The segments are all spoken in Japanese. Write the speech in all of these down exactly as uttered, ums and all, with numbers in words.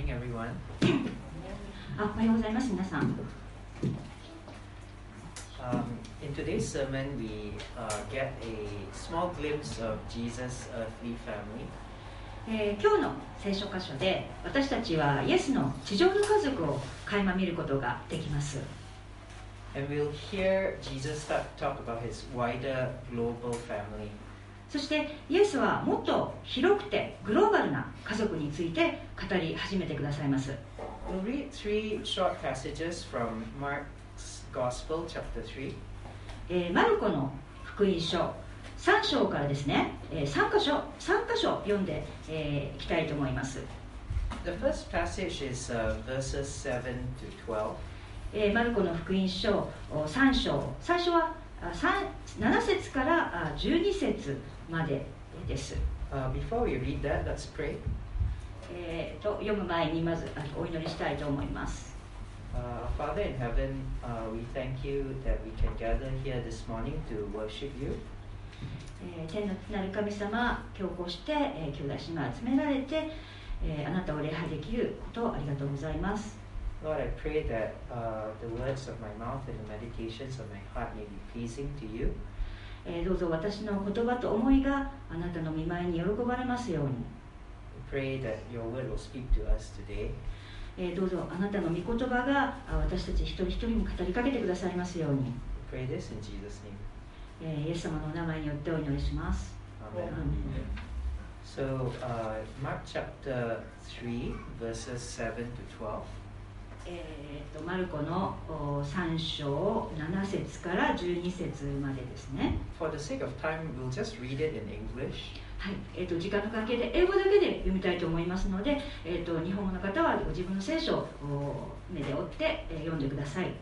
morning, everyone. あ、おはようございます、皆さん。 Um, in today's sermon, we uh, get a small glimpse of Jesus' earthly family. えー今日の聖書箇所で私たちはイエスの地上の家族を垣間見ることができます。 And we'll hear Jesus start to talk about his wider global family. そしてイエスはもっと広くてグローバルな家族について語り始めてくださいます。 We'll read three short passages from Mark's Gospel, chapter three. えーマルコの福音書さん章からですね、えー、さん箇所さん箇所読んでい、えー、きたいと思います。 The first passage is uh, verses seven to twelve. えーマルコの福音書さん章、最初はなな節からじゅうに節までです。 Uh, before we read that, let's pray. えー、と読む前にまずお祈りしたいと思います。 Uh, Father in heaven, uh, we thank you that we can gather here this morning to worship you. えー、天のなる神様、今日こうして、えー、兄弟姉妹集められて、えー、あなたを礼拝できることをありがとうございます。 Lord, I pray that uh, the words of my mouth and the meditations of my heart may be pleasing to you. えー、どうぞ私の言葉と思いがあなたの御前に喜ばれますように。 We pray that your word will speak to us today. えー、どうぞあなたの御言葉が私たち一人一人に語りかけてくださいますように。 We pray this in Jesus' name. えー、イエス様のお名前によってお祈りします。 Amen. アーメン。 So, uh, Mark chapter three, verses seven to twelve. えー、とマルコのさん章なな節からじゅうに節までですね。 For the sake of time, we'll just read it in English. はい、えー、と時間の関係で英語だけで読みたいと思いますので、えー、と日本語の方はご自分の聖書を目で追って、えー、読んでください。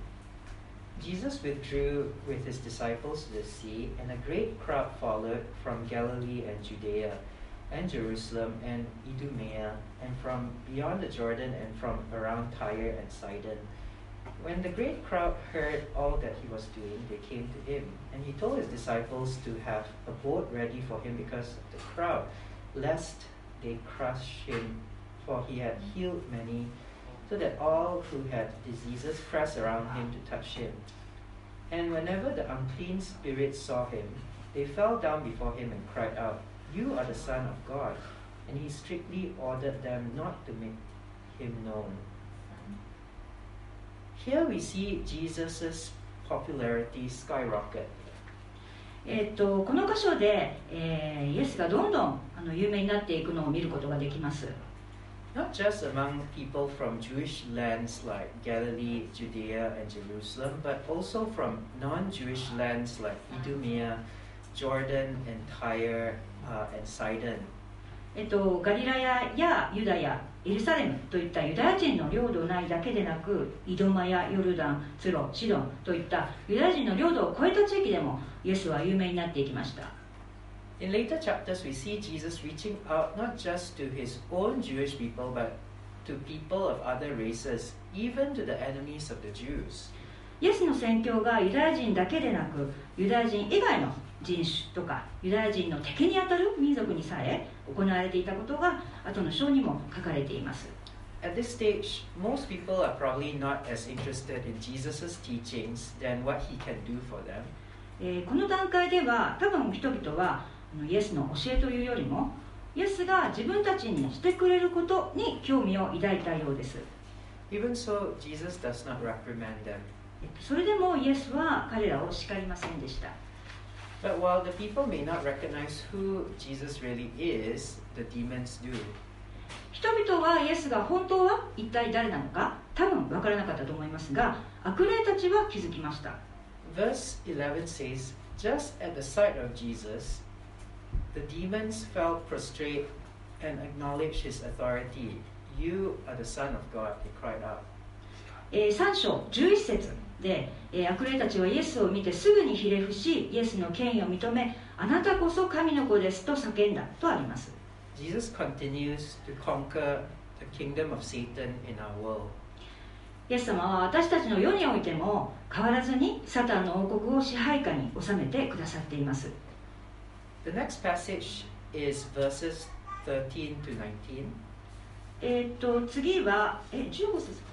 Jesus withdrew with his disciples to the sea, and a great crowd followed from Galilee and Judea, and Jerusalem and Idumea, and from beyond the Jordan and from around Tyre and Sidon. When the great crowd heard all that he was doing, they came to him, and he told his disciples to have a boat ready for him because of the crowd, lest they crush him, for he had healed many, so that all who had diseases pressed around him to touch him. And whenever the unclean spirits saw him, they fell down before him and cried out, "You are the Son of God." And he strictly ordered them not to make him known. Here we see Jesus' popularity skyrocket. えー、とこの箇所で、えーイエスがどんどんあの有名になっていくのを見ることができます。 Not just among people from Jewish lands like Galilee, Judea, and Jerusalem, but also from non-Jewish lands like Idumea, Jordan, and Tyre, uh, and Sidon. えっと、ガリラヤやユダヤ、エルサレムといったユダヤ人の領土内だけでなく、イドマやヨルダン、ツロ、シドンといったユダヤ人の領土を超えた地域でもイエスは有名になっていきました。 In later chapters, we see Jesus reaching out not just to his own Jewish people, but to people of other races, even to the enemies of the Jews. イエスの宣教がユダヤ人だけでなく、ユダヤ人以外の人種とかユダヤ人の敵にあたる民族にさえ行われていたことが後の章にも書かれています。 At this stage, most people are probably not as interested in Jesus' teachings than what he can do for them. えーこの段階では多分人々はイエスの教えというよりもイエスが自分たちにしてくれることに興味を抱いたようです。 Even so, Jesus does not reprimand them. それでもイエスは彼らを叱りませんでした。 But while the people may not recognize who Jesus really is, the demons do. 人々はイエスが本当は一体誰なのか多分分からなかったと思いますが、悪霊たちは気づきました。 Verse eleven says, "Just at the sight of Jesus, the demons fell prostrate and acknowledged his authority. You are the Son of God," they cried out. えー、さん章じゅういち節で、えー、悪霊たちはイエスを見てすぐにひれ伏し、イエスの権威を認め、あなたこそ神の子ですと叫んだとあります。 Jesus continues to conquer the kingdom of Satan in our world. イエス様は私たちの世においても変わらずにサタンの王国を支配下に収めてくださっています。 The next passage is verses thirteen to nineteen. えー、と次はえじゅうご節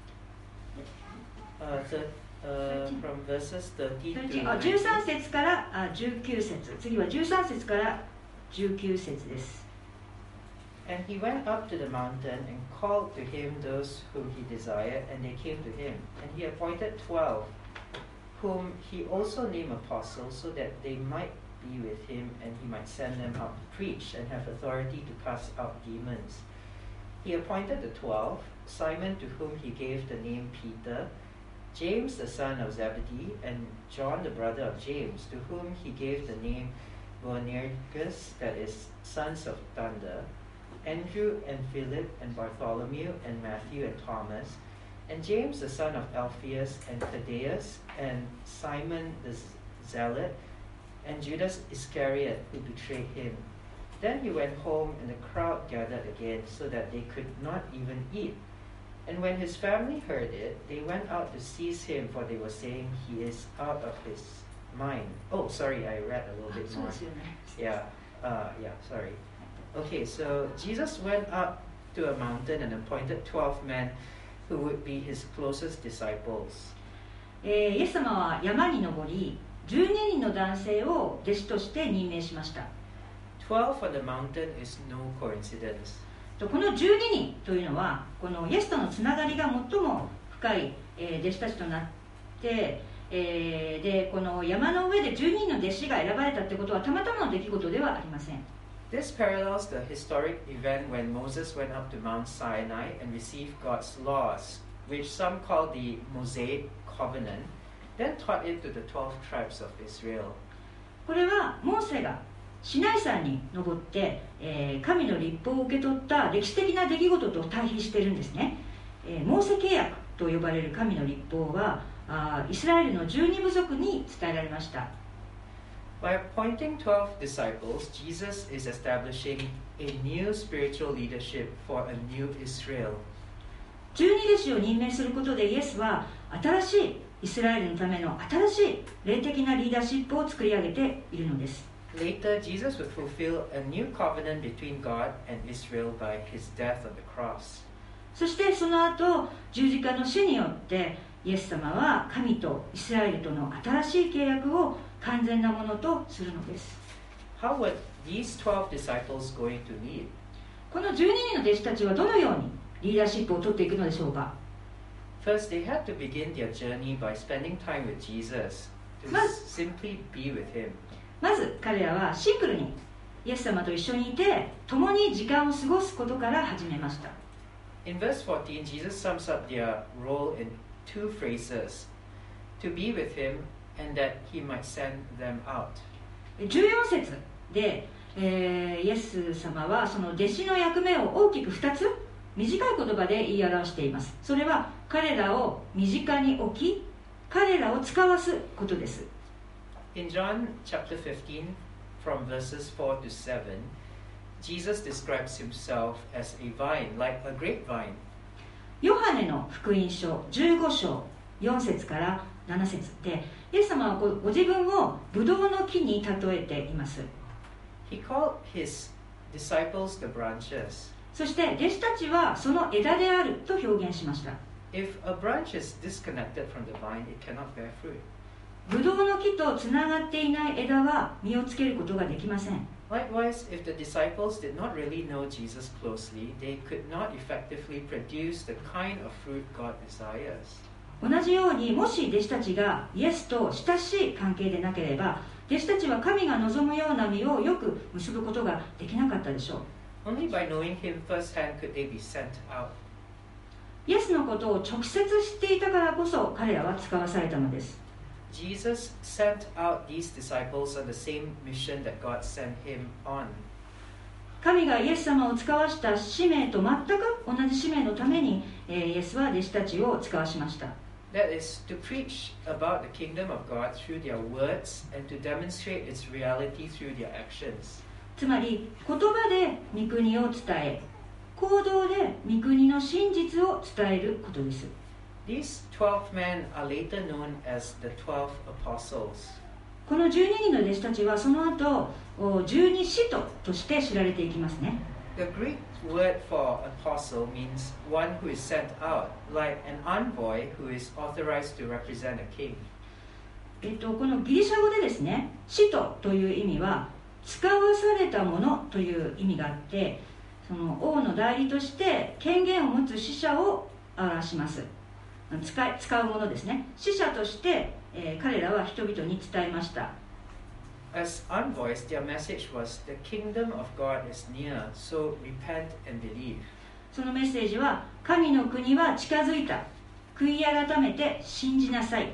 Uh, the, uh, from verses thirty to あじゅうさん nineteen. 節からあじゅうきゅう節、次はじゅうさん節からじゅうきゅう節です。 And he went up to the mountain and called to him those whom he desired, and they came to him. And he appointed twelve, whom he also named apostles, so that they might be with him, and he might send them out to preach and have authority to cast out demons. He appointed the twelve, Simon, to whom he gave the name Peter, James the son of Zebedee, and John the brother of James, to whom he gave the name Boanerges, that is, sons of thunder, Andrew and Philip and Bartholomew and Matthew and Thomas, and James the son of Alphaeus and Thaddeus, and Simon the Zealot, and Judas Iscariot, who betrayed him. Then he went home, and the crowd gathered again, so that they could not even eat. And when his family heard it, they went out to seize him, for they were saying, he is out of his mind. Oh, sorry, I read a little bit more. Yeah, uh, yeah, sorry. Okay, so Jesus went up to a mountain and appointed twelve men who would be his closest disciples. えーイエス様は山に登り、じゅうににんの男性を弟子として任命しました。 Twelve on the mountain is no coincidence. このじゅうににんというのは、このイエスとのつながりが最も深い、えー弟子たちとなって、えーでこの山の上でじゅうににんの弟子が選ばれたということはたまたまの出来事ではありません。 This parallels the historic event when Moses went up to Mount Sinai and received God's laws, which some call the Mosaic Covenant, then taught it to the twelve tribes of Israel. これはモーセがシナイ山に登って、えー神の律法を受け取った歴史的な出来事と対比しているんですね。えーモーセ契約と呼ばれる神の律法はあイスラエルのじゅうに部族に伝えられました。 By appointing twelve disciples, Jesus is establishing a new spiritual leadership for a new Israel. じゅうに弟子を任命することでイエスは新しいイスラエルのための新しい霊的なリーダーシップを作り上げているのです。 Later, Jesus would fulfill a new covenant between God and Israel by his death on the cross. そしてその後十字架の死によってイエス様は神とイスラエルとの新しい契約を完全なものとするのです。 How were these twelve disciples going to lead? このじゅうににんの弟子たちはどのようにリーダーシップを取っていくのでしょうか。 First, they had to begin their journey by spending time with Jesus, to Mas- simply be with him. まず彼らはシンプルにイエス様と一緒にいて共に時間を過ごすことから始めました。 In verse fourteen, Jesus sums up their role in two phrases: to be with him and that he might send them out. じゅうよん節で、えーイエス様はその弟子の役目を大きくふたつ短い言葉で言い表しています。それは彼らを身近に置き彼らを使わすことです。 In John chapter fifteen, from verses four to seven, Jesus describes himself as a vine, like a grapevine. ヨハネの福音書じゅうご章よん節からなな節でイエス様はごご自分をブドウの木に例えています。 He called his disciples the branches. そして弟子たちはその枝であると表現しました。 If a branch is disconnected from the vine, it cannot bear fruit. ブドウの木とつながっていない枝は実をつけることができません。 Likewise, if the disciples did not really know Jesus closely, they could not effectively produce the kind of fruit God desires. 同じようにもし弟子たちがイエスと親しい関係でなければ弟子たちは神が望むような実をよく結ぶことができなかったでしょう。 Only by knowing him firsthand could they be sent out. イエスのことを直接知っていたからこそ彼らは使わされたのです。 Jesus sent out these disciples on the same mission that God sent him on. 神がイエス様を使わした使命と全く同じ使命のためにイエスは弟子たちを使わしました。 That is, to preach about the kingdom of God through their words and to demonstrate its reality through their actions. つまり言葉で御国を伝え行動で御国の真実を伝えることです。 These twelve men are later known as the twelve apostles. このじゅうににんの弟子たちはその後十二使徒として知られていきますね。 The Greek word for apostle means one who is sent out, like an envoy who is authorized to represent a king. えっと、このギリシャ語でですね、使徒という意味は使わされたものという意味があって、その王の代理として権限を持つ使者を表します。使い、使うものですね。使者として、えー、彼らは人々に伝えました。 As envoys, their message was, the kingdom of God is near, so repent and believe. そのメッセージは、神の国は近づいた。悔い改めて信じなさい。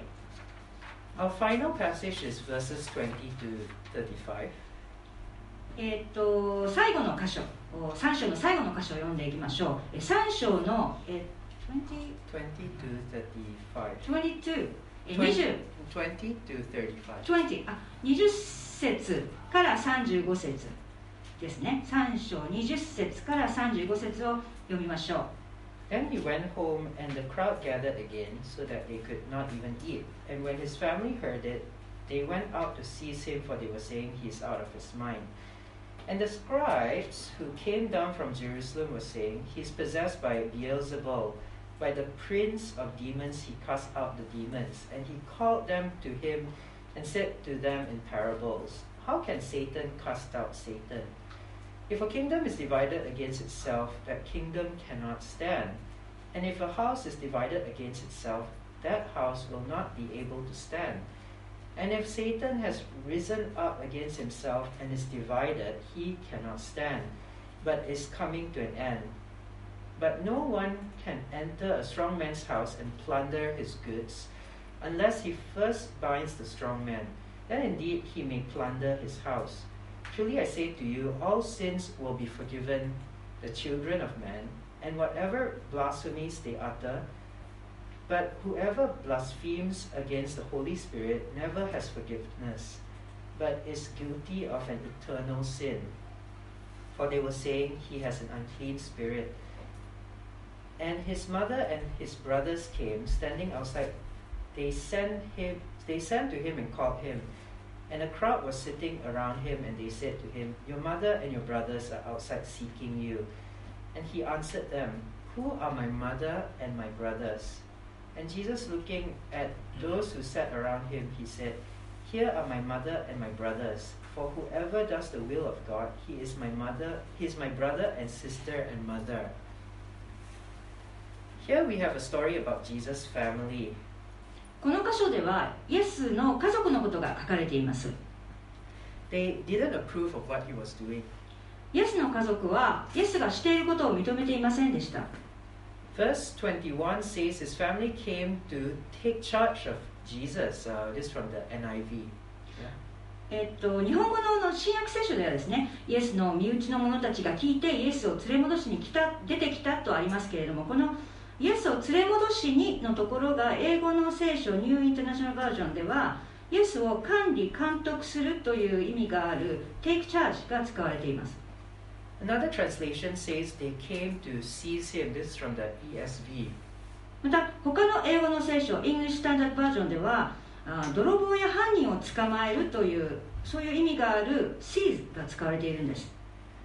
Our final passage is verses twenty to thirty-five. えっと、最後の箇所、さん章の最後の箇所を読んでいきましょう。さん章の、え twenty to thirty-five. twenty-two、twenty to thirty-five. twenty、あ、にじゅっ節からさんじゅうご節ですね。さん章にじゅっ節からさんじゅうご節を読みましょう。 Then he went home, and the crowd gathered again, so that they could not even eat. And when his family heard it, they went out to seize him, for they were saying, he is out of his mind. And the scribes who came down from Jerusalem were saying, he is possessed by Beelzebul. By the prince of demons he cast out the demons. And he called them to him and said to them in parables, how can Satan cast out Satan? If a kingdom is divided against itself, that kingdom cannot stand. And if a house is divided against itself, that house will not be able to stand. And if Satan has risen up against himself and is divided, he cannot stand, but is coming to an end. But no one can enter a strong man's house and plunder his goods, unless he first binds the strong man. Then indeed he may plunder his house. Truly I say to you, all sins will be forgiven the children of men, and whatever blasphemies they utter. But whoever blasphemes against the Holy Spirit never has forgiveness, but is guilty of an eternal sin. For they were saying, he has an unclean spirit. And his mother and his brothers came, standing outside. They sent him. They sent to him and called him. And a crowd was sitting around him, and they said to him, your mother and your brothers are outside seeking you. And he answered them, who are my mother and my brothers? And Jesus, looking at those who sat around him, he said, here are my mother and my brothers. For whoever does the will of God, he is my mother, he is my brother and sister and mother. Here we have a story about Jesus' family. この箇所ではイエスの家族のことが書かれています。 They didn't approve of what he was doing. イエスの家族はイエスがしていることを認めていませんでした。 Verse twenty-one says his family came to take charge of Jesus. Uh, this is from the N I V. Yeah. えっと、日本語の新約聖書ではですね、イエスの身内の者たちが聞いてイエスを連れ戻しに来た、出てきたとありますけれども、このイエスを連れ戻しにのところが英語の聖書ニューインターナショナルバージョンではイエスを管理監督するという意味がある take charge が使われています。 Another translation says they came to seize him. This is from the E S V. また他の英語の聖書 English Standard Version ではあ泥棒や犯人を捕まえるというそういう意味がある seize が使われているんです。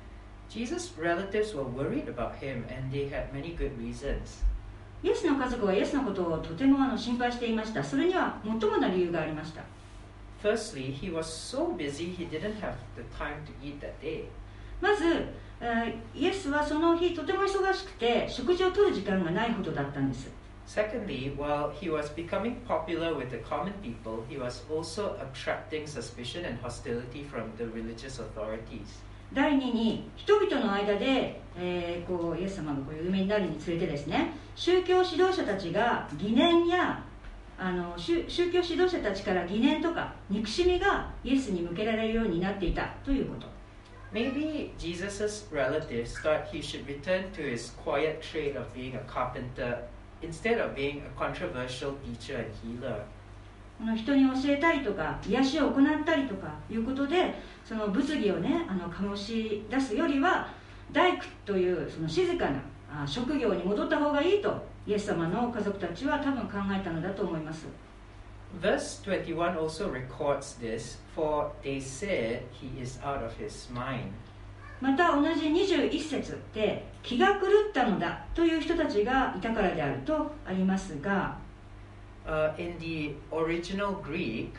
Jesus' relatives were worried about him and they had many good reasons. イエスの家族はイエスのことをとてもあの心配していました。それには最もな理由がありました。 Firstly, he was so busy he didn't have the time to eat that day. まず、えー、イエスはその日とても忙しくて食事をとる時間がないほどだったんです。 Secondly, while he was becoming popular with the common people, he was also attracting suspicion and hostility from the religious authorities. 第二に人々の間で、えー、こうイエス様がこう有名になるにつれてですね、宗教指導者たちが疑念やあの 宗, 宗教指導者たちから疑念とか憎しみがイエスに向けられるようになっていたということ。 Maybe Jesus' relatives thought he should return to his quiet trade of being a carpenter instead of being a controversial teacher and healer. この人に教えたりとか癒しを行ったりとかいうことでその物議をねあの醸し出すよりは大工というその静かな職業に戻った方がいいとイエス様の家族たちは多分考えたのだと思います。 Verse twenty-one also records this, for they said he is out of his mind. また同じにじゅういっ節で気が狂ったのだという人たちがいたからであるとありますが、 Uh, in the original Greek,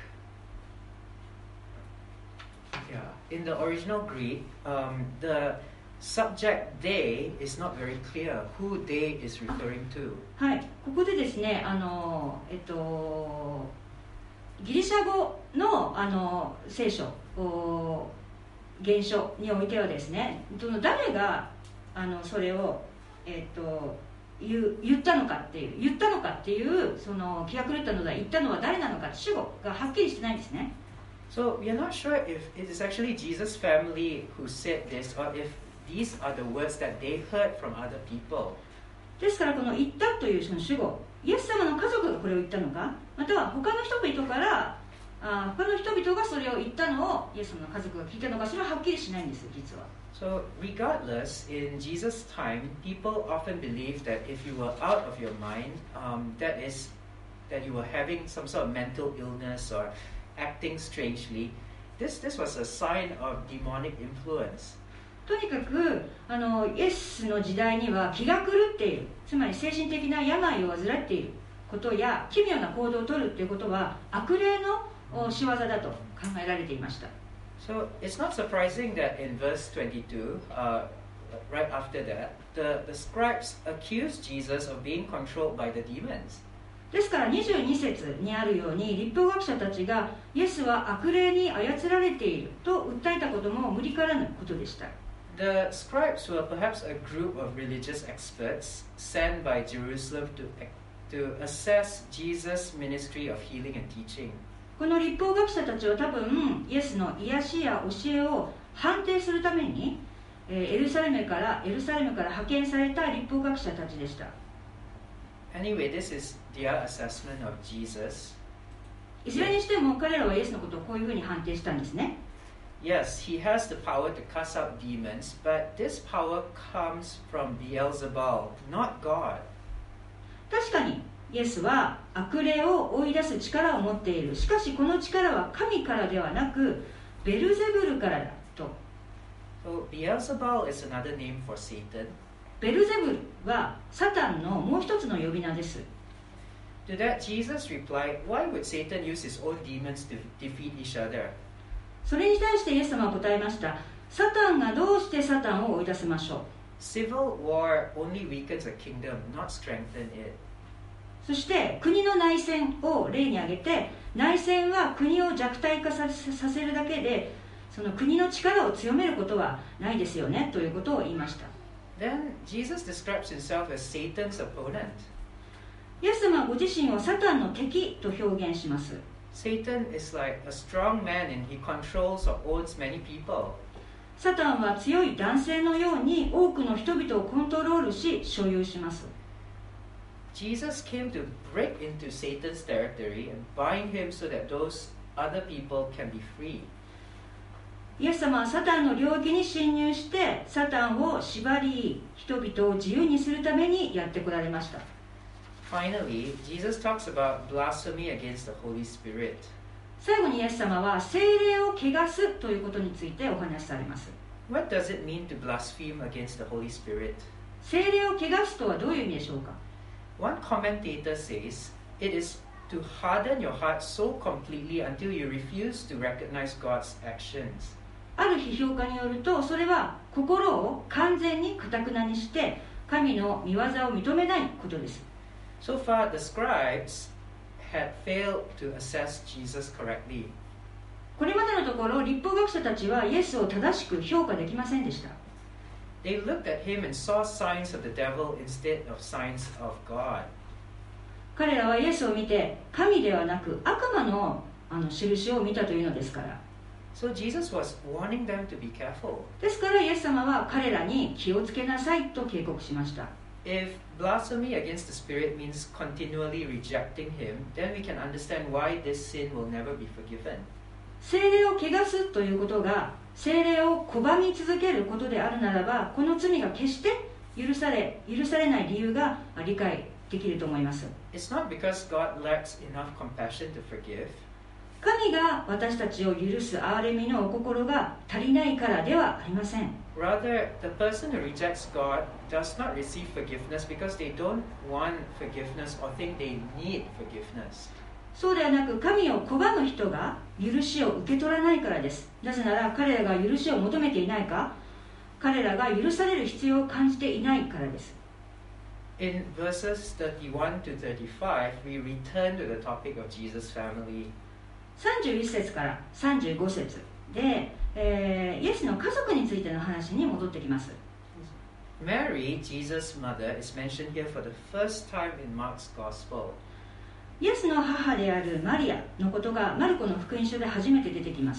yeah, in the original Greek, um, the subject they is not very clear who they is referring to. はい、ここでですね、あの、えっと、ギリシャ語の、あの聖書、原書においてはですね、どの誰があのそれを、えっと、言, 言ったのかっていう言ったのかっていうその気が狂ったのだ言ったのは誰なのか主語がはっきりしてないんですね。 So we are not sure if it is actually Jesus' family who said this, or if these are the words that they heard from other people. ですからこの言ったというその主語、イエス様の家族がこれを言ったのか、または他の人々からあ他の人々がそれを言ったのをイエス様の家族が聞いたのか、それははっきりしないんです実は。 So regardless, in Jesus' time, people often believed that if you were out of your mind, um, that is, that you were having some sort of mental illness or acting strangely, this, this was a sign of demonic influence. とにかくあのイエスの時代には気が狂っている、つまり精神的な病を患っていることや奇妙な行動をとるということは悪霊の仕業だと考えられていました。 So it's not surprising that in verse twenty-two, uh, right after that, the, the scribes accused Jesus of being controlled by the demons. ですからにじゅうに節にあるように律法学者たちがイエスは悪霊に操られていると訴えたことも無理からぬことでした。 The scribes were perhaps a group of religious experts sent by Jerusalem to, to assess Jesus' ministry of healing and teaching. この律法学者たちは多分イエスの癒しや教えを判定するためにエルサレムからエルサレムから派遣された律法学者たちでした。 Anyway, this is their assessment of Jesus. いずれにしても彼らはイエスのことをこういうふうに判定したんですね。 Yes, he has the power to cast out demons, but this power comes from Beelzebul, not God. 確かにイエスは悪霊を追い出す力を持っている。しかしこの力は神からではなくベルゼブルからだと。 So Beelzebul is another name for Satan. ベルゼブルはサタンのもう一つの呼び名です。 To that Jesus replied, Why would Satan use his own demons to defeat each other? それに対してイエス様は答えました。サタンがどうしてサタンを追い出せましょう。 Civil war only weakens a kingdom, not strengthen it. そして国の内戦を例に挙げて、内戦は国を弱体化させるだけでその国の力を強めることはないですよねということを言いました。 Then Jesus describes himself as Satan's opponent. イエス様はご自身をサタンの敵と表現します。 Satan is like a strong man and he controls or owns many people. サタンは強い男性のように多くの人々をコントロールし所有します。 Jesus came to break into Satan's territory and bind him so that those other people can be free. イエス様はサタンの領域に侵入してサタンを縛り人々を自由にするためにやってこられました。 Finally, Jesus talks about blasphemy against the Holy Spirit. 最後にイエス様は聖霊を汚すということについてお話しされます。 What does it mean to blaspheme against the Holy Spirit? 聖霊を汚すとはどういう意味でしょうか。 One commentator says, it is to harden your heart so completely until you refuse to recognize God's actions. ある批評家によると、それは心を完全に堅くなにして神の御業を認めないことです。 So far, the scribes had failed to assess Jesus correctly. これまでのところ、律法学者たちはイエスを正しく評価できませんでした。 They looked at him and saw signs of the devil instead of signs of God. 彼らはイエスを見て、神ではなく悪魔の、あの印を見たというのですから。 So Jesus was warning them to be careful. ですからイエス様は彼らに気をつけなさいと警告しました。 If blasphemy against the Spirit means continually rejecting him, then we can understand why this sin will never be forgiven. 聖霊を汚すということが聖霊を拒み続けることであるならば、この罪が決して許され、許されない理由が理解できると思います。 It's not because God lacks enough compassion to forgive. 神が私たちを許す憐れみのお心が足りないからではありません。 Rather, the person who rejects God does not receive forgiveness because they don't want forgiveness or think they need forgiveness. そうではなく、神を拒む人が許しを受け取らないからです。なぜなら彼らが許しを求めていないか、彼らが許される必要を感じていないからです。 In verses thirty-one to thirty-five, we return to the topic of Jesus' family. さんじゅういっ節からさんじゅうご節で、えー、イエスの家族についての話に戻ってきます。 Mary, Jesus' mother, is mentioned here for the first time in Mark's Gospel. イエスの母であるマリアのことがマルコの福音書で初めて出てきます。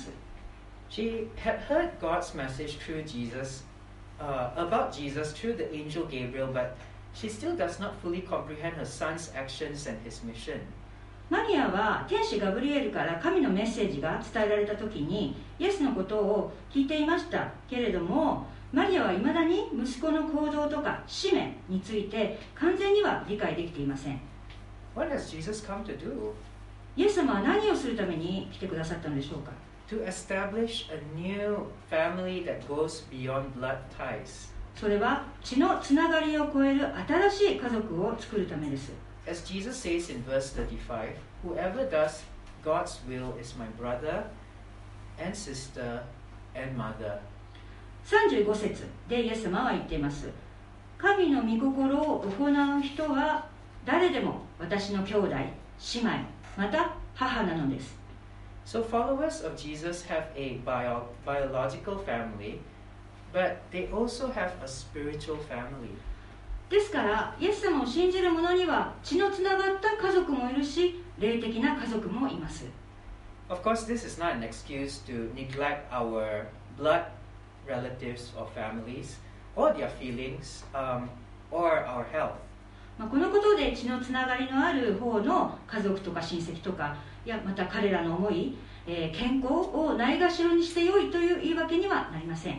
She had heard God's message through Jesus, uh, about Jesus through the angel Gabriel, but she still does not fully comprehend her son's actions and his mission. マリアは天使ガブリエルから神のメッセージが伝えられた時にイエスのことを聞いていましたけれども、マリアはいまだに息子の行動とか使命について完全には理解できていません。 What has Jesus come to do? イエス様は何をするために来てくださったのでしょうか。 To establish a new family that goes beyond blood ties. それは血のつながりを超える新しい家族を作るためです。 As Jesus says in verse thirty-five, whoever does God's will is my brother and sister and mother. さんじゅうご節でイエス様は言っています。神の御心を行う人は誰でも私の兄弟、姉妹、また母なのです。 So followers of Jesus have a bio, biological family, but they also have a spiritual family. ですからイエス様を信じる者には血のつながった家族もいるし、霊的な家族もいます。 Of course, this is not an excuse to neglect our blood relatives or families, or their feelings, um, or our health. まあこのことで血のつながりのある方の家族とか親戚とか、いやまた彼らの思い、えー、健康をないがしろにしてよいという言い訳にはなりません。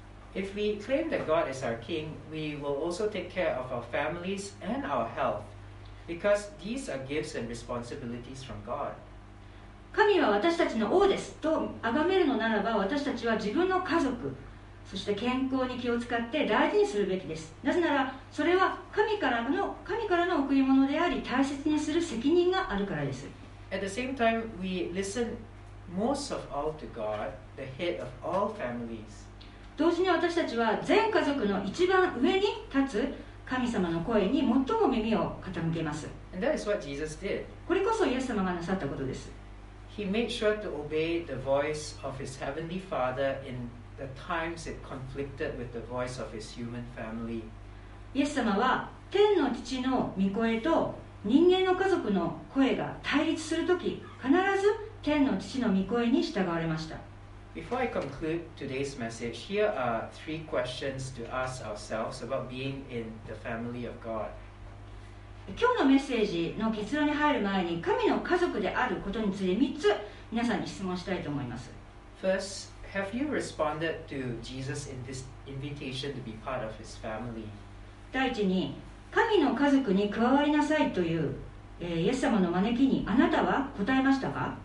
If we claim that God is our King, we will also take care of our families and our health, because these are gifts and responsibilities from God. 神は私たちの王ですと崇めるのならば、私たちは自分の家族、そして健康に気を使って大事にするべきです。なぜならそれは神からの神からの贈り物であり、大切にする責任があるからです。 At the same time, we listen most of all to God, the head of all families. 同時に私たちは全家族の一番上に立つ神様の声に最も耳を傾けます。 And that is what Jesus did. これこそイエス様がなさったことです。 He made sure to obey the voice of his heavenly Father in the times it conflicted with the voice of his human family. イエス様は天の父の御声と人間の家族の声が対立するとき、必ず天の父の御声に従われました。 Before I conclude today's message, here are three questions to ask ourselves about being in the family of God. 今日のメッセージの結論に入る前に、神の家族であることについてみっつ皆さんに質問したいと思います。 First, have you responded to Jesus in this invitation to be part of his family? 第一に、神の家族に加わりなさいという、えーイエス様の招きにあなたは答えましたか？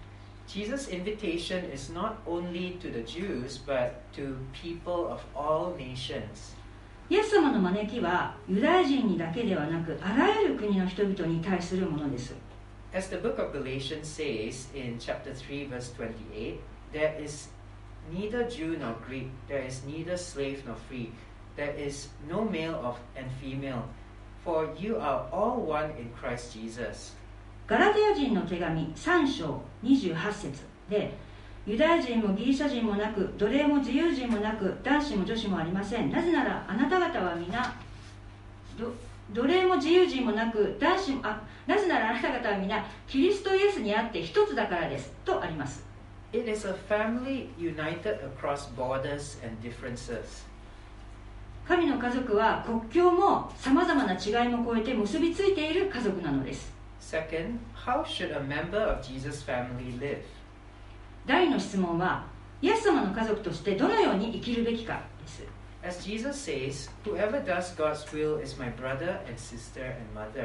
Jesus' invitation is not only to the Jews, but to people of all nations. イエス様の招きはユダヤ人にだけではなく、あらゆる国の人々に対するものです。 As the book of Galatians says in chapter three, verse twenty-eight, there is neither Jew nor Greek, there is neither slave nor free, there is no male of and female, for you are all one in Christ Jesus. ガラテヤ人の手紙さん章にじゅうはち節で、ユダヤ人もギリシャ人もなく、奴隷も自由人もなく、男子も女子もありません。なぜならあなた方は皆、ど奴隷も自由人もなく、男子もあなぜならあなた方は皆キリストイエスにあって一つだからですとあります。 It is a family united across borders and differences. 神の家族は国境もさまざまな違いも超えて結びついている家族なのです。 Second, how should a member of Jesus' family live? 第二の質問は、イエス様の家族としてどのように生きるべきかです。 As Jesus says, whoever does God's will is my brother and sister and mother.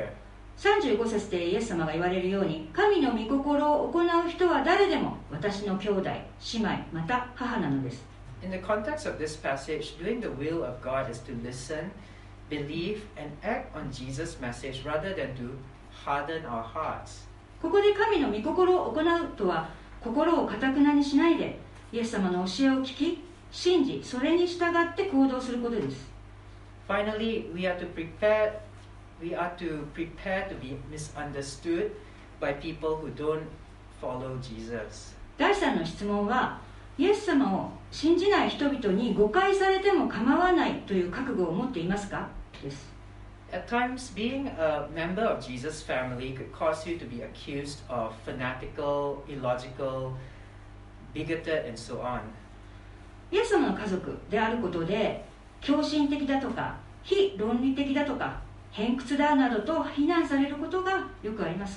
さんじゅうご節でイエス様が言われるように、神の御心を行う人は誰でも私の兄弟、姉妹、また母なのです。 In the context of this passage, doing the will of God is to listen, believe, and act on Jesus' message rather than to harden our hearts. ここで神の御心を行うとは、心を堅くなにしないで、イエス様の教えを聞き、信じ、それに従って行動することです。 Finally, we are to prepare, we are to prepare to be misunderstood by people who don't follow Jesus. 第三の質問は、イエス様を信じない人々に誤解されても構わないという覚悟を持っていますかです。 At times, being a member of Jesus' family could cause you to be accused of fanatical, illogical, bigoted, and so on. イエス様の家族であることで、狂信的だとか、非論理的だとか、偏屈だなどと非難されることがよくあります。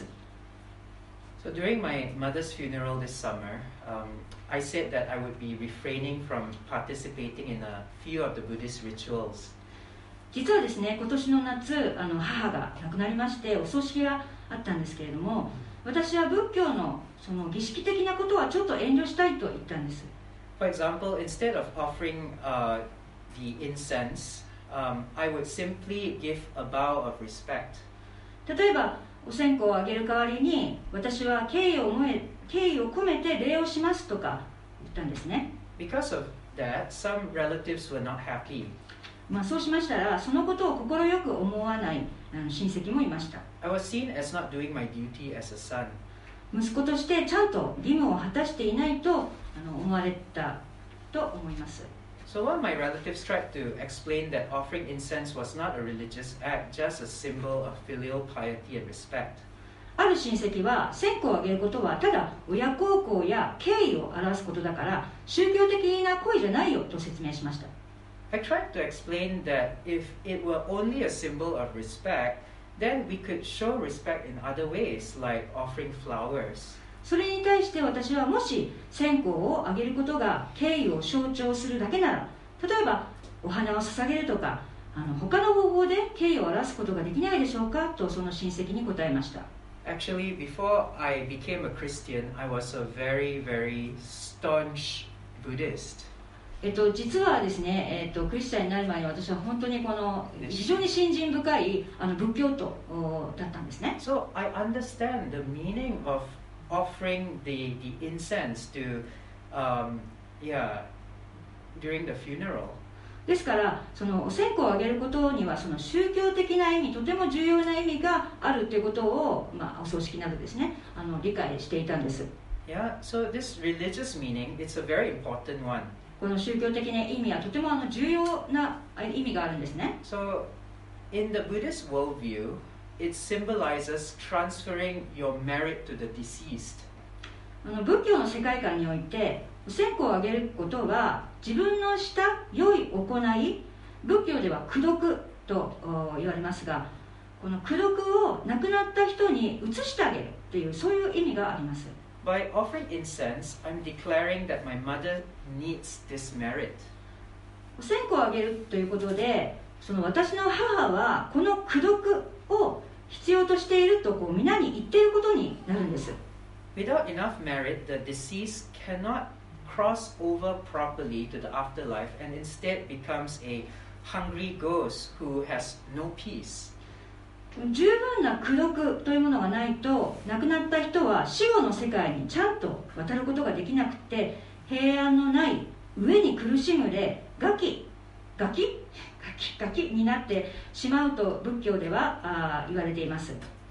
So during my mother's funeral this summer, um, I said that I would be refraining from participating in a few of the Buddhist rituals. 実はですね、今年の夏、あの母が亡くなりまして、お葬式があったんですけれども、私は仏教のその儀式的なことはちょっと遠慮したいと言ったんです。 For example, instead of offering uh, the incense, um, I would simply give a bow of respect. 例えば、お線香をあげる代わりに、私は敬意を思え、敬意を込めて礼をしますとか言ったんですね。 Because of that, some relatives were not happy. まあそうしましたら、そのことを快く思わないあの親戚もいました。 I was seen as not doing my duty as a son. 息子としてちゃんと義務を果たしていないとあの思われたと思います。 So while my relatives tried to explain that offering incense was not a religious act, just a symbol of filial piety and respect. ある親戚は、線香をあげることはただ親孝行や敬意を表すことだから宗教的な行為じゃないよと説明しました。 I tried to explain that if it were only a symbol of respect, then we could show respect in other ways, like offering flowers. それに対して私は、もし線香をあげることが敬意を象徴するだけなら、例えばお花を捧げるとか、あの他の方法で敬意を表すことができないでしょうかとその親戚に答えました。 Actually, before I became a Christian, I was a very, very staunch Buddhist. えっと、実はですね、えっと、クリスチャンになる前に私は本当にこの非常に信心深いあの仏教徒だったんですね。 So I understand the meaning of offering the, the incense to, um, yeah, during the funeral. ですからそのお線香をあげることにはその宗教的な意味、とても重要な意味があるということを、まあ、お葬式などですね、あの理解していたんです。 Yeah, so this religious meaning, it's a very important one. この宗教的な意味はとてもあの重要な意味があるんですね。 So in the Buddhist worldview, it symbolizes transferring your merit to the deceased. あの仏教の世界観において、お線香をあげることは自分のした良い行い、仏教では功徳と言われますが、この功徳を亡くなった人に移してあげるという、そういう意味があります。 By offering incense, I'm declaring that my mother needs this merit. お線香をあげるということで、その私の母はこの功徳を必要としているとこう皆に言っていることになるんです。 Without enough merit, the deceased cannot cross over properly to the afterlife and instead becomes a hungry ghost who has no peace. 十分な功徳というものがないと、亡くなった人は死後の世界にちゃんと渡ることができなくて、平安のない飢えに苦しむでガキガキガキガキになってしまうと仏教ではあ言われています。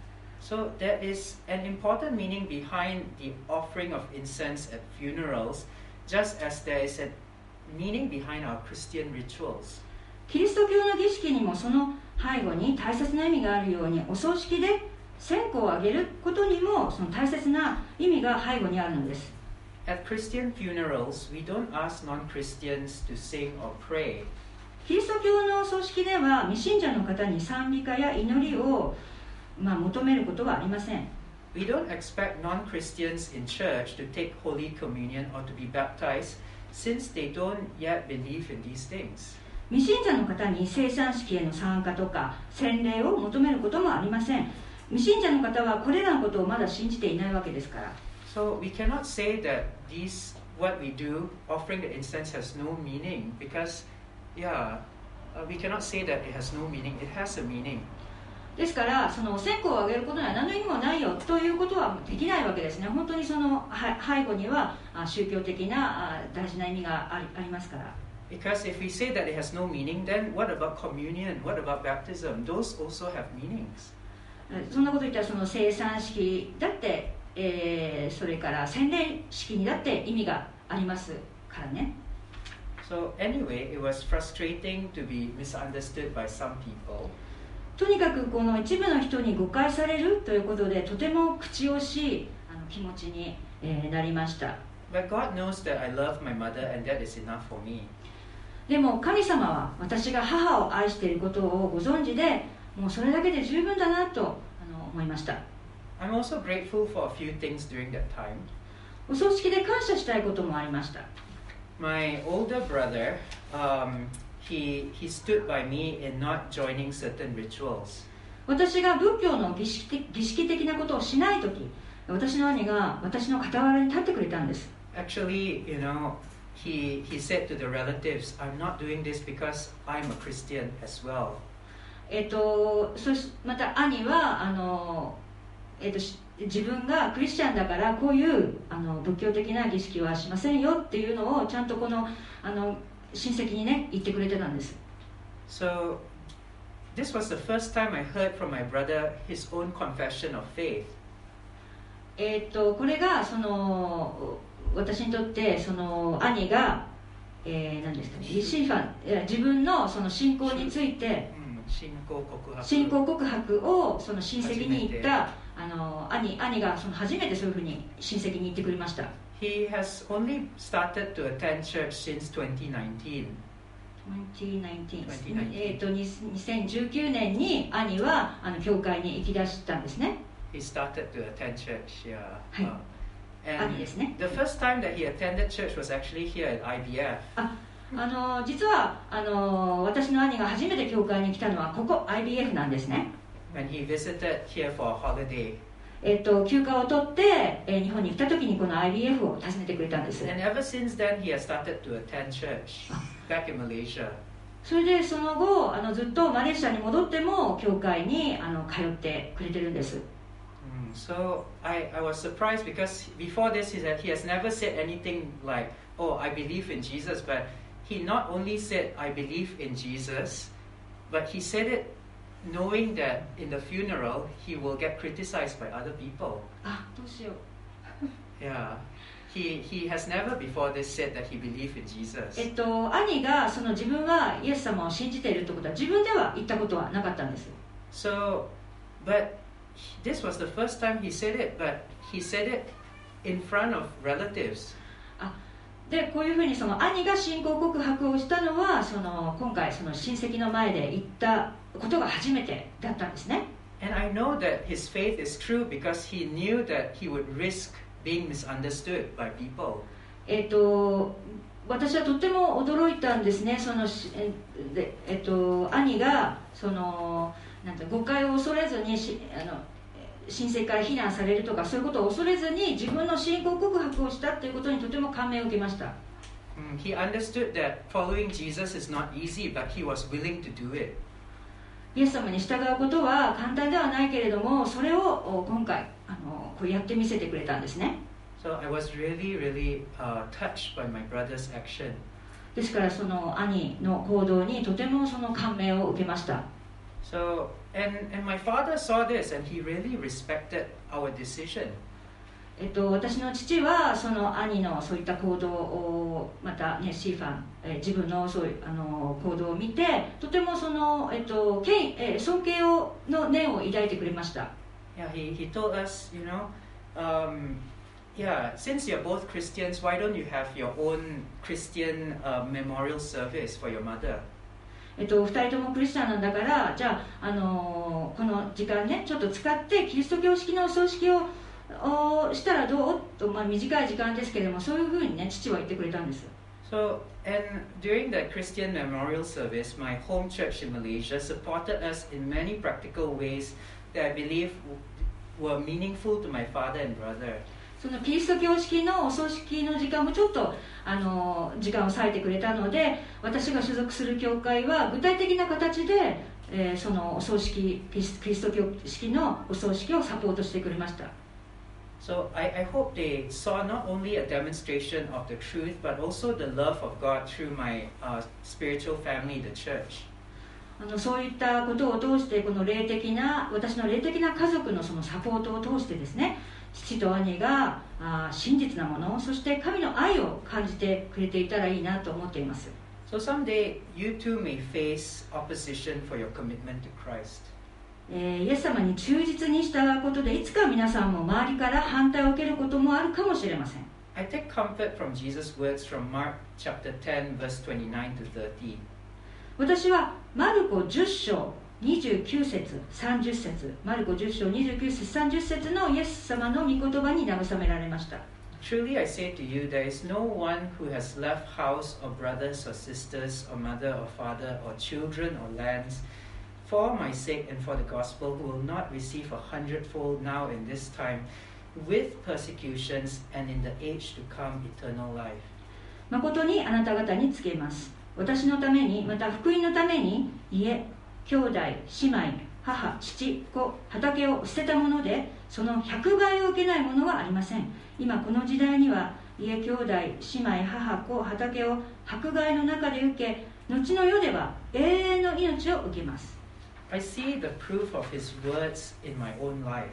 So there is an important meaning behind the offering of incense at funerals, just as there is a meaning behind our Christian rituals. キリスト教の儀式にもその背後に大切な意味があるように、お葬式で線香をあげることにもその大切な意味が背後にあるのです。 At Christian funerals, we don't ask non-Christians to sing or pray. キリスト教のお葬式では未信者の方に賛美歌や祈りを、まあ、求めることはありません。 We don't expect non-Christians in church to take Holy Communion or to be baptized, since they don't yet believe in these things. 未信者の方に聖餐式への参加とか洗礼を求めることもありません。 未信者の方はこれらのことをまだ信じていないわけですから。 So we cannot say that these what we do, offering the incense, has no meaning because, yeah, uh, we cannot say that it has no meaning. It has a meaning. ですからそのお線香をあげることには何の意味もないよということはできないわけですね。本当にその背後には宗教的な大事な意味があり、ありますから。 Because if we say that it has no meaning, then what about communion? What about baptism? Those also have meanings. そんなこと言ったらその聖餐式だって、えー、それから洗礼式にだって意味がありますからね。 So anyway, it was frustrating to be misunderstood by some people. とにかくこの一部の人に誤解されるということでとても口惜しいあの気持ちに、えー、なりました。 But God knows that I love my mother and that is enough for me. でも神様は私が母を愛していることをご存知で、もうそれだけで十分だなとあの思いました。 I'm also grateful for a few things during that time. お葬式で感謝したいこともありました。 My older brother, um, he, he stood by me in not joining certain rituals. 私が仏教の儀式的、儀式的なことをしないとき、私の兄が私の傍らに立ってくれたんです。 Actually, you know, he, he said to the relatives, I'm not doing this because I'm a Christian as well. えっと、そしまた兄はあの、えっと、自分がクリスチャンだからこういうあの仏教的な儀式はしませんよっていうのをちゃんとこの、あの親戚にね言ってくれてたんです。 So this was the first time I heard from my brother his own confession of faith. えっとこれがその私にとってその兄が、えー、何ですかね、シーファン自分のその信仰について信仰告白信仰告白をその親戚に言ったあの 兄, 兄がその初めてそういうふうに親戚に言ってくれました。 He has only started to attend church since twenty nineteen. えっとにせんじゅうきゅうねんに兄はあの教会に行き出したんですね。 He started to attend church, yeah. はい。 Uh, 兄ですね。 The first time that he attended church was actually here at I B F. ああの実はあの私の兄が初めて教会に来たのはここ アイビーエフ なんですね。 When he visited here for a holiday. えっと休暇を取って、えー、日本に来た時にこの アイビーエフ を訪ねてくれたんです。 And ever since then he has started to attend church back in Malaysia. それでその後あのずっとマレーシアに戻っても教会にあの通ってくれてるんです。 Mm, so I, I was surprised because before this he, said, he has never said anything like, oh, I believe in Jesus, but he not only said, I believe in Jesus, but he said it knowing that in the funeral he will get criticized by other people. あ、どうしよう。 Yeah. He, he has never before this said that he believed in Jesus. えっと、兄がその自分はイエス様を信じているということは自分では言ったことはなかったんです。 So, but this was the first time he said it, but he said it in front of relatives. あ、でこういうふうにその兄が信仰告白をしたのはその今回その親戚の前で言ったことが初めてだったんですね。 And I know that his faith is true because he knew that he would risk being misunderstood by people. えっと私はとても驚いたんですね。そのでえっと兄がそのなんて誤解を恐れずにしあの親戚から非難されるとかそういうことを恐れずに自分の信仰告白をしたということにとても感銘を受けました。 Mm, he understood that following Jesus is not easy, but he was willing to do it. イエス様に従うことは簡単ではないけれども、それを今回あのこうやってみせてくれたんですね。 So I was really, really uh, touched by my brother's action. ですからその兄の行動にとてもその感銘を受けました。 So and and my father saw this and he really respected our decision. えっと、私の父はその兄のそういった行動をまた、ね、シーファン、えー、自分のそういうあの行動を見てとてもその、えっと敬えー、尊敬をの念を抱いてくれました。 Yeah, he he told us, you know, um, yeah, since you're both Christians, why don't you have your own Christian uh, memorial service for your mother? えっと、ふたりともクリスチャンなんだからじゃあ、あのー、この時間ねちょっと使ってキリスト教式のお葬式をしたらどうと、まあ、短い時間ですけれどもそういうふうにね父は言ってくれたんです。 So, and during the Christian memorial service, my home church in Malaysia supported us in many practical ways that I believe were meaningful to my father and brother. そのキリスト教式のお葬式の時間もちょっとあの時間を割いてくれたので、私が所属する教会は具体的な形で、えー、そのお葬式キリスト教式のお葬式をサポートしてくれました。 So I, I hope they saw not only a demonstration of the truth, but also the love of God through my uh, spiritual family, the church. あのそういったことを通して、この霊的な私の霊的な家族のそのサポートを通してですね、父と兄があ真実なもの、そして神の愛を感じてくれていたらいいなと思っています。 So someday you too may face opposition for your commitment to Christ. えー、イエス様に忠実に従うことで、いつか皆さんも周りから反対を受けることもあるかもしれません。 I take comfort from Jesus' words from Mark chapter ten, verse twenty-nine to thirty. 私はマルコじゅっ章にじゅうきゅう節さんじゅっ節、マルコじゅっ章にじゅうきゅう節さんじゅっ節のイエス様の御言葉に慰められました。 Truly I say to you, there is no one who has left house or brothers or sisters or mother or father or children or lands for my sake and for the gospel who will not receive a hundredfold now in this time with persecutions and in the age to come eternal life. 誠にあなた方に告げます。私のために、また福音のために家、兄弟、姉妹、母、父、子、畑を捨てたもので、その百倍を受けないものはありません。今この時代には家、兄弟、姉妹、母、子、畑を迫害の中で受け、後の世では永遠の命を受けます。 I see the proof of his words in my own life.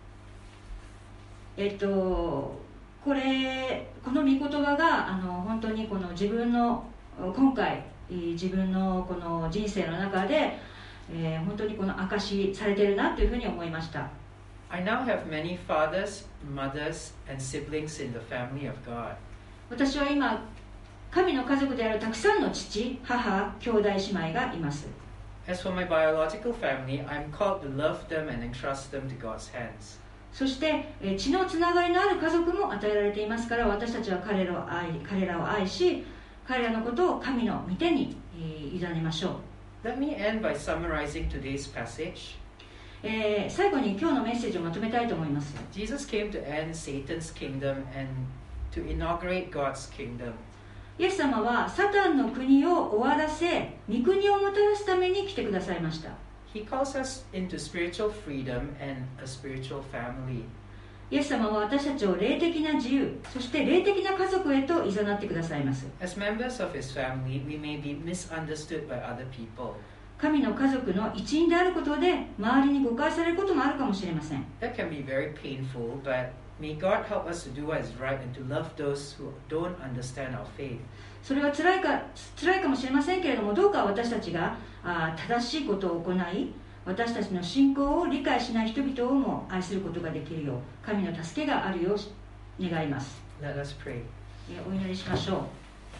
えっとこれこの御言葉があの本当にこの自分の今回自分のこの人生の中で、えー、本当にこの証しされているなというふうに思いました。 I now have many fathers, mothers, and siblings in the family of God. 私は今神の家族であるたくさんの父、母、兄弟姉妹がいます。 As for my biological family, I'm called to love them and entrust them to God's hands. そして血のつながりのある家族も与えられていますから、私たちは彼らを愛、彼らを愛し、彼らのことを神の御手に委ねましょう。 Let me end by summarizing today's passage. えー、最後に今日のメッセージをまとめたいと思います。 Jesus came to end Satan's kingdom and to inaugurate God's kingdom. イエス様はサタンの国を終わらせ、御国をもたらすために来てくださいました。 He calls us into spiritual freedom and a spiritual family. イエス様は私たちを霊的な自由、そして霊的な家族へと誘ってくださいます。 As members of his family, we may be misunderstood by other people. 神の家族の一員であることで周りに誤解されることもあるかもしれません。 That can be very painful, but may God help us to do what is right and to love those who don't understand our faith. それは辛いか、辛いかもしれませんけれども、どうか私たちがあ正しいことを行い、私たちの信仰を理解しない人々をも愛することができるよう、神の助けがあるよう願います。 Let us pray. お祈りしましょう。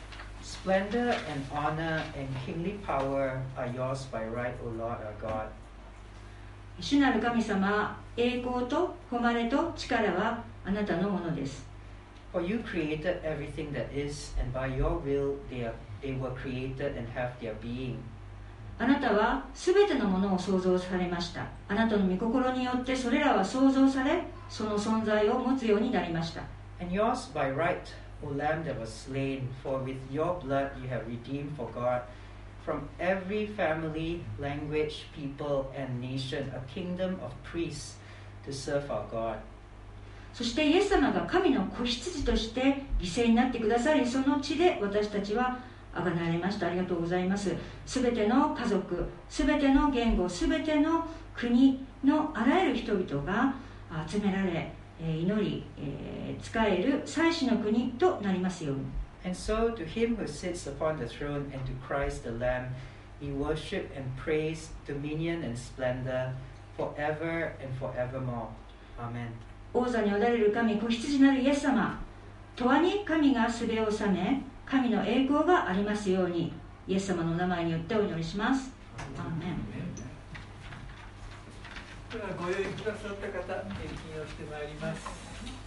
Splendor and honor and kingly power are yours by right, O Lord our God. 主なる神様、栄光と誉れと力はあなたのものです。 For you created everything that is, and by your will they, are, they were created and have their being. あなたはすべてのものを創造されました。あなたの御心によってそれらは創造され、その存在を持つようになりました。 And yours by right, O Lamb that was slain, for with your blood you have redeemed for God from every family, language, people, and nation a kingdom of priests to serve our God. そしてイエス様が神の子羊として犠牲になってくださり、その地で私たちはあがなわれました。ありがとうございます。すべての家族、すべての言語、すべての国のあらゆる人々が集められ、祈り、えー、仕える祭司の国となりますように。 And so to him who sits upon the throne and to Christ the Lamb, we worship and praise dominion and splendor forever and forevermore. Amen. 王座におられる神、子羊なるイエス様、永遠に神がすべを治め、神の栄光がありますように、イエス様の名前によってお祈りします。アーメン。 ではご用意くださった方、献金をしてまいります。